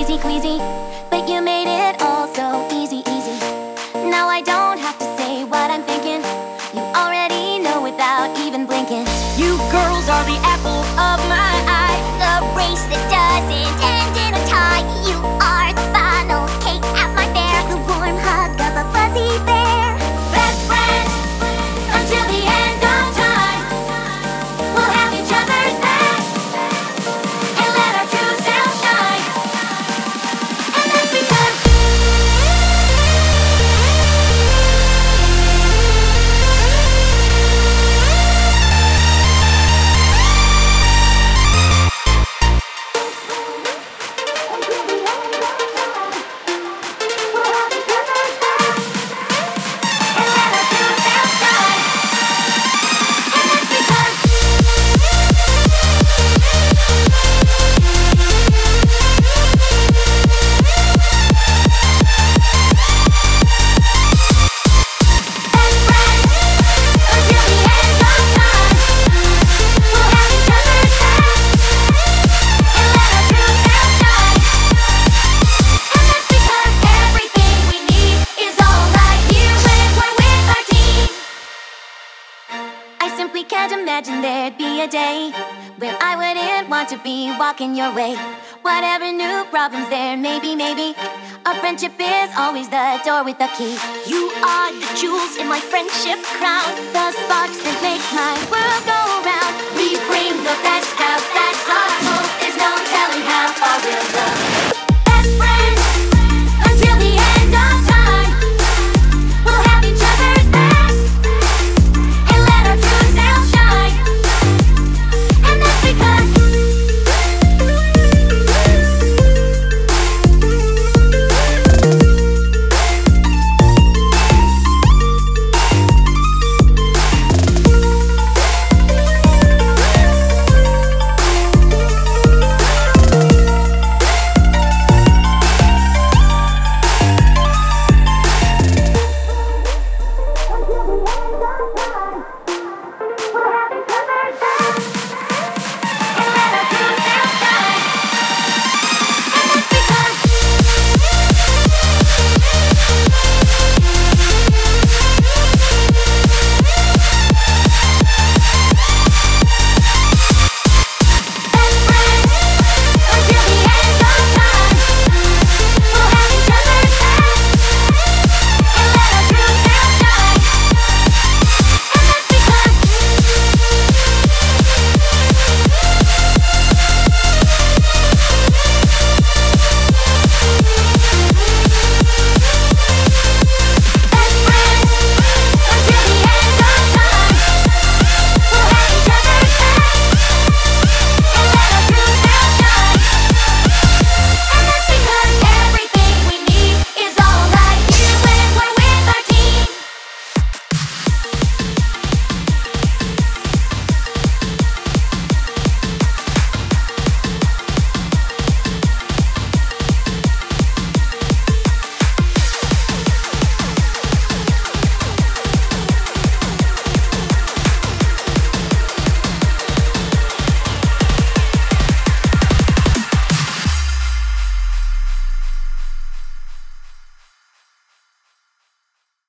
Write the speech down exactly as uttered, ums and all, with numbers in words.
peasy queasy, but you made it all so easy, easy. Now I don't have to say what I'm thinking. You already know without even blinking. You girls are the apple of my eye, the race that doesn't end in a tie. You are the final cake at my fair, the warm hug of a fuzzy bear. Best friends until the end of time. We'll have each other's backs and let our true selves shine. And that's because simply can't imagine there'd be a day where I wouldn't want to be walking your way. Whatever new problems there may be, maybe a friendship is always the door with the key. You are the jewels in my friendship crown, the sparks that make my world